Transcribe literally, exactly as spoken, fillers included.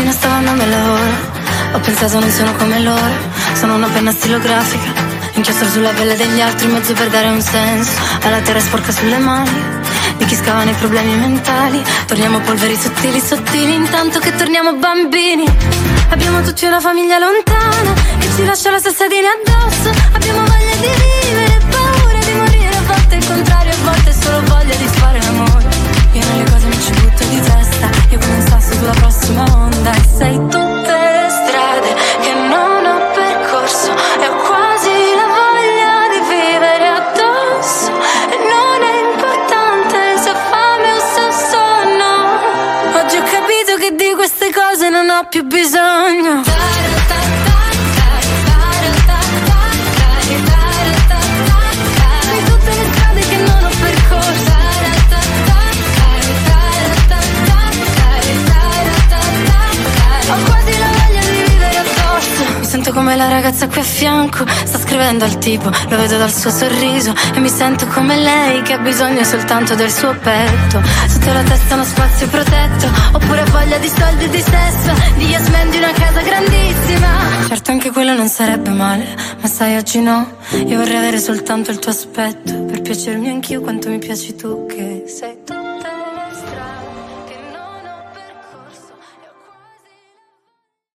fino a stavano al lavoro. Ho pensato non sono come loro, sono una penna stilografica, inchiostro sulla pelle degli altri, mezzo per dare un senso alla terra sporca sulle mani di chi scava nei problemi mentali. Torniamo polveri sottili, sottili, intanto che torniamo bambini. Abbiamo tutti una famiglia lontana che ci lascia la salsadina addosso. Abbiamo voglia di vivere, paura di morire, a volte il contrario, a volte solo voglia di fare l'amore. Io nelle cose mi ci butto di testa, io come un sasso sulla prossima onda. E sei tutte le strade che non ho percorso e ho quasi la voglia di vivere addosso. E non è importante se ho fame o se ho sonno. Oggi ho capito che di queste cose non ho più bisogno. Di tutte le strade che non ho percorso. Ho quasi la voglia di vivere addosso. Mi sento come la ragazza qui a fianco, sta scrivendo al tipo, lo vedo dal suo sorriso. E mi sento come lei che ha bisogno soltanto del suo petto. Sotto la testa uno spazio protetto, oppure voglia di soldi e di sesso, di yes man, di una casa grandissima. Certo anche quello non sarebbe male, ma sai oggi no. Io vorrei avere soltanto il tuo aspetto, per piacermi anch'io quanto mi piaci tu, che sei tu.